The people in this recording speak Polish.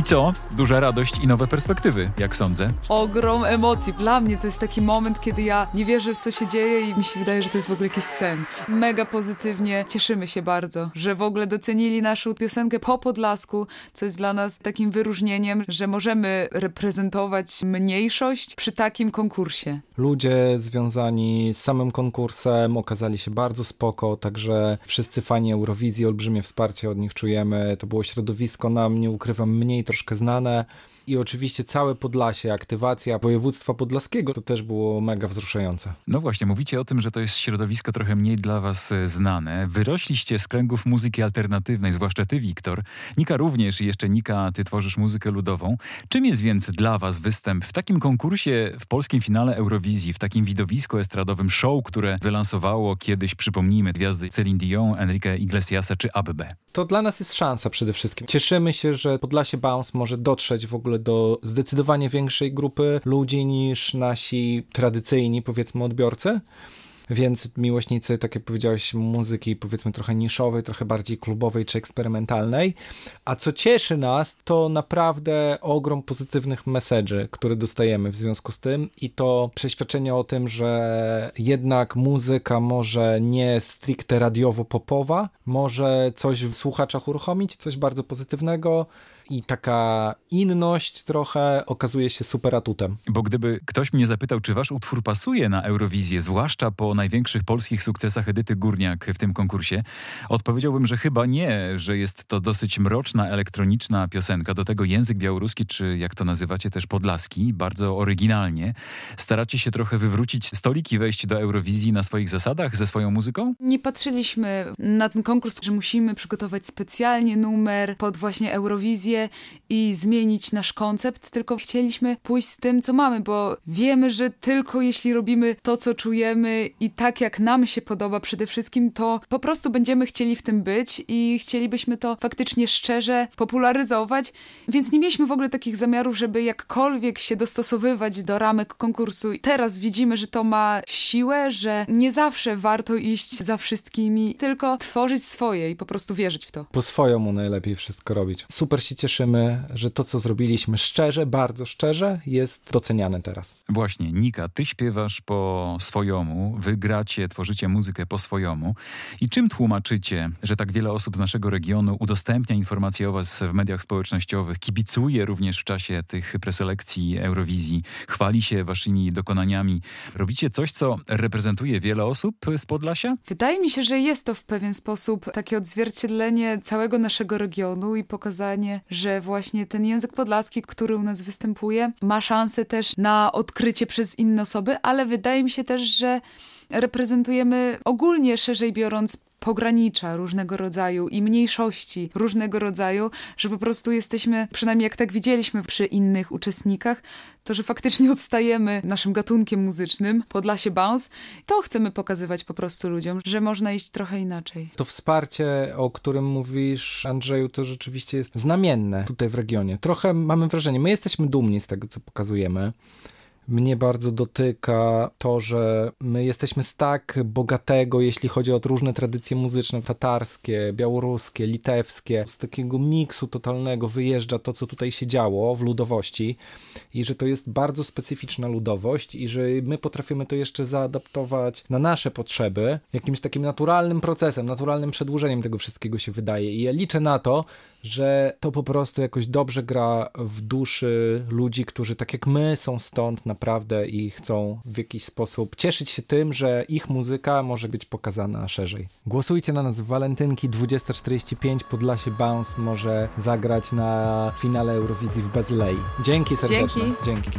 co? Duża radość i nowe perspektywy, jak sądzę. Ogrom emocji. Dla mnie to jest taki moment, kiedy ja nie wierzę w co się dzieje i mi się wydaje, że to jest w ogóle jakiś sen. Mega pozytywnie. Cieszymy się bardzo, że w ogóle docenili naszą piosenkę po podlasku, co jest dla nas takim wyróżnieniem, że możemy reprezentować mniejszość przy takim konkursie. Ludzie związani z samym konkursem okazali się bardzo spoko, także wszyscy fani Eurowizji, olbrzymie wsparcie od nich czujemy. To było środowisko nam, nie ukrywam, mniej troszkę znane. I oczywiście całe Podlasie, aktywacja województwa podlaskiego, to też było mega wzruszające. No właśnie, mówicie o tym, że to jest środowisko trochę mniej dla was znane. Wyrośliście z kręgów muzyki alternatywnej, zwłaszcza ty, Wiktor. Nika również i jeszcze Nika, ty tworzysz muzykę ludową. Czym jest więc dla was występ w takim konkursie, w polskim finale Eurowizji, w takim widowisku estradowym, show, które wylansowało kiedyś, przypomnijmy, gwiazdy Celine Dion, Enrique Iglesiasa czy ABB? To dla nas jest szansa przede wszystkim. Cieszymy się, że Podlasie Bounce może dotrzeć w ogóle do zdecydowanie większej grupy ludzi niż nasi tradycyjni, powiedzmy, odbiorcy. Więc miłośnicy, tak jak powiedziałeś, muzyki powiedzmy trochę niszowej, trochę bardziej klubowej czy eksperymentalnej. A co cieszy nas, to naprawdę ogrom pozytywnych message'y, które dostajemy w związku z tym i to przeświadczenie o tym, że jednak muzyka może nie stricte radiowo-popowa, może coś w słuchaczach uruchomić, coś bardzo pozytywnego. I taka inność trochę okazuje się super atutem. Bo gdyby ktoś mnie zapytał, czy wasz utwór pasuje na Eurowizję, zwłaszcza po największych polskich sukcesach Edyty Górniak w tym konkursie, odpowiedziałbym, że chyba nie, że jest to dosyć mroczna, elektroniczna piosenka. Do tego język białoruski, czy jak to nazywacie też podlaski, bardzo oryginalnie. Staracie się trochę wywrócić stolik i wejść do Eurowizji na swoich zasadach, ze swoją muzyką? Nie patrzyliśmy na ten konkurs, że musimy przygotować specjalnie numer pod właśnie Eurowizję i zmienić nasz koncept, tylko chcieliśmy pójść z tym, co mamy, bo wiemy, że tylko jeśli robimy to, co czujemy i tak, jak nam się podoba przede wszystkim, to po prostu będziemy chcieli w tym być i chcielibyśmy to faktycznie szczerze popularyzować, więc nie mieliśmy w ogóle takich zamiarów, żeby jakkolwiek się dostosowywać do ramek konkursu. Teraz widzimy, że to ma siłę, że nie zawsze warto iść za wszystkimi, tylko tworzyć swoje i po prostu wierzyć w to. Po swojemu najlepiej wszystko robić. Super się cieszymy, że to, co zrobiliśmy szczerze, bardzo szczerze, jest doceniane teraz. Właśnie, Nika, ty śpiewasz po swojemu, wy gracie, tworzycie muzykę po swojemu. I czym tłumaczycie, że tak wiele osób z naszego regionu udostępnia informacje o was w mediach społecznościowych, kibicuje również w czasie tych preselekcji Eurowizji, chwali się waszymi dokonaniami? Robicie coś, co reprezentuje wiele osób z Podlasia? Wydaje mi się, że jest to w pewien sposób takie odzwierciedlenie całego naszego regionu i pokazanie, że właśnie ten język podlaski, który u nas występuje, ma szansę też na odkrycie przez inne osoby, ale wydaje mi się też, że reprezentujemy ogólnie, szerzej biorąc, pogranicza różnego rodzaju i mniejszości różnego rodzaju, że po prostu jesteśmy, przynajmniej jak tak widzieliśmy przy innych uczestnikach, to, że faktycznie odstajemy naszym gatunkiem muzycznym, Podlasie Bounce. To chcemy pokazywać po prostu ludziom, że można iść trochę inaczej. To wsparcie, o którym mówisz, Andrzeju, to rzeczywiście jest znamienne tutaj w regionie. Trochę mamy wrażenie, my jesteśmy dumni z tego, co pokazujemy. Mnie bardzo dotyka to, że my jesteśmy z tak bogatego, jeśli chodzi o różne tradycje muzyczne, tatarskie, białoruskie, litewskie, z takiego miksu totalnego wyjeżdża to, co tutaj się działo w ludowości i że to jest bardzo specyficzna ludowość i że my potrafimy to jeszcze zaadaptować na nasze potrzeby, jakimś takim naturalnym procesem, naturalnym przedłużeniem tego wszystkiego się wydaje i ja liczę na to, że to po prostu jakoś dobrze gra w duszy ludzi, którzy tak jak my są stąd naprawdę i chcą w jakiś sposób cieszyć się tym, że ich muzyka może być pokazana szerzej. Głosujcie na nas w walentynki 20:45. Podlasie Bounce może zagrać na finale Eurowizji w Bazylei. Dzięki serdecznie. Dzięki. Dzięki.